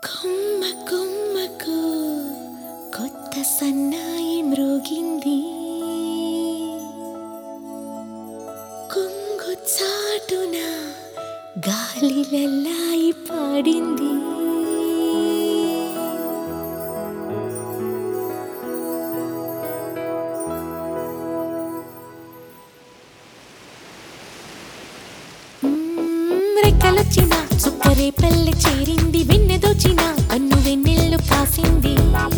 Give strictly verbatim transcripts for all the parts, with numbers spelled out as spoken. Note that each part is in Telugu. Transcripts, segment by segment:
కొమ్మ కొమ్మకు కొత్త సన్నాయి మ్రోగింది, కొంగు చాటున గాలి లల్లాయి పాడింది. రెక్కలొచ్చిన చుక్కరే పల్లె చేరింది, వెన్నెదోచిన అన్ను వెన్నెల్లు కాసింది.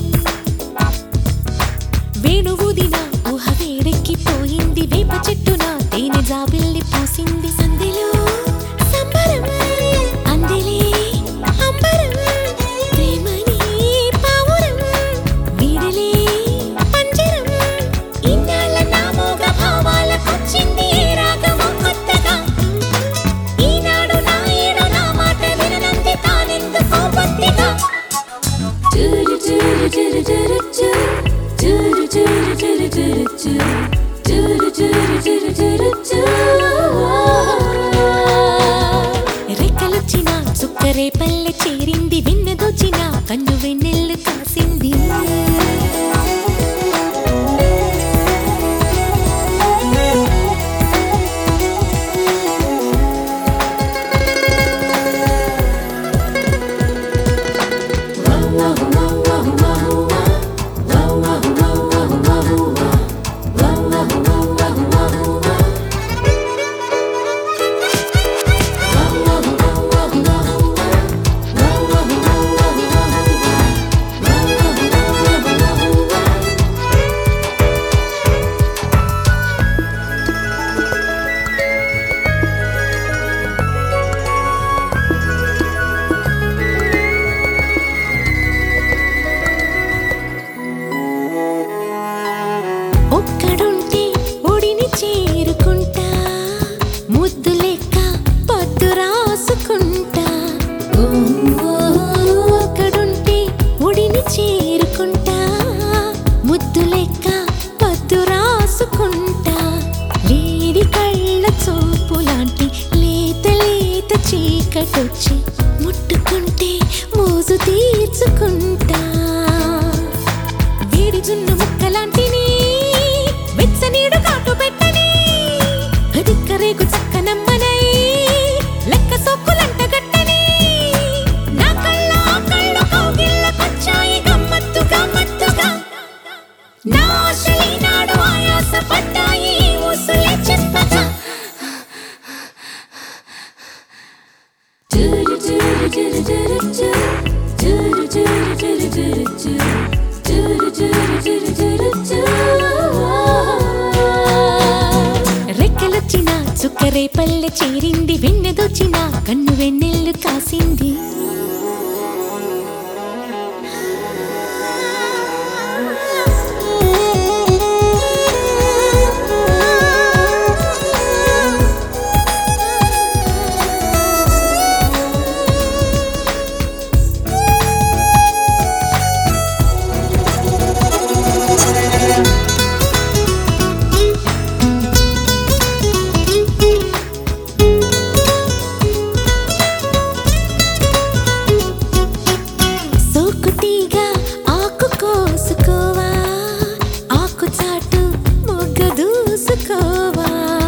వేణువుదిన ఊహ వేడెక్కిపోయింది, వేప చెట్టున తేనె జాబిల్లి పూసింది. సందెలో సంబరం అందెలే అంబరం, ప్రేమని పావురం వీడలే పంజరం. ఇన్నాళ్ళ నా మోగ భావాలకొచ్చింది ఏ రాగమో కొత్తగా, ఈనాడు నా ఏడు నా మాట విననంది తానెందుకో బొత్తిగా. చురు చురు చురు చురు చురు చురు చురు చురు చురు చురు చురు చురు చురు. రెక్కలొచ్చిన చుక్కరే పల్లె చేరింది, వెన్నెదోచిన కన్ను వెన్నెల్లు కాసింది. ఒక్కడుంటే ఒడిని చేరుకుంటా, ముద్దు లెక్క పద్దు రాసుకుంటా. ఒక్కడుంటే ఒడిని చేరుకుంటా, ముద్దు లెక్క పద్దు రాసుకుంటా. లేడి కళ్ళ చూపు లాంటి లేత లేత చీకటొచ్చి ముట్టుకుంటే మోజు తీర్చుకుంటా. వేడి జున్ను ముక్కలాంటిని వెచ్చనీడు కాటు పెట్టని, దిక్కరేగు చక్కనమ్మనై లెక్క సొక్కులంట గట్టని. నా కళ్ళ కళ్ళు కౌగిళ్ళకొచ్చాయి గమ్మత్తుగా మత్తుగా, నా ఆశలీనాడు ఆయాస పడ్డాయి ఊసులే చెప్పగా. చురు చురు చురు చురు చురు చురు చురు చురు చురు చురు చురు చురు చురు. రెక్కలొచ్చిన చుక్కరే పల్లె చేరింది, వెన్నెదోచిన కన్ను వెన్నెల్లు కాసింది. సోకుతీగా ఆకు కోసుకోవా, ఆకు చాటు మొగ్గ దూసుకోవా.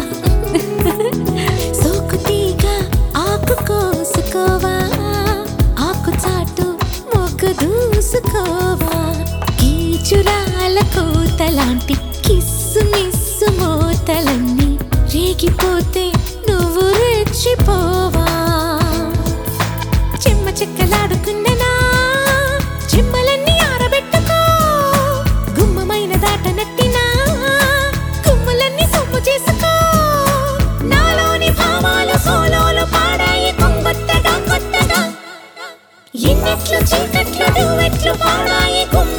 సోకుతీగా ఆకు కోసుకోవా, ఆకు చాటు మొగ్గ దూసుకోవా. కీచురాల కోతలాంటి కిస్సు మిస్సు మోతలన్నీ రేగిపోతే నువ్వు రెచ్చిపోవా. చెమ్మ చెక్కలాడుకున్ననా చెమ్మలన్నీ ఆరబెట్టుకో, గుమ్మమైన దాట నట్టినా గుమ్మలన్నీ సొమ్ము చేసుకో. నాలోని భావాలు సోలోలు పాడాయి కొంగొత్తగా కొత్తగా, ఎన్నెట్లు చీకట్లు డువెట్లు పాడాయి గుమ్మ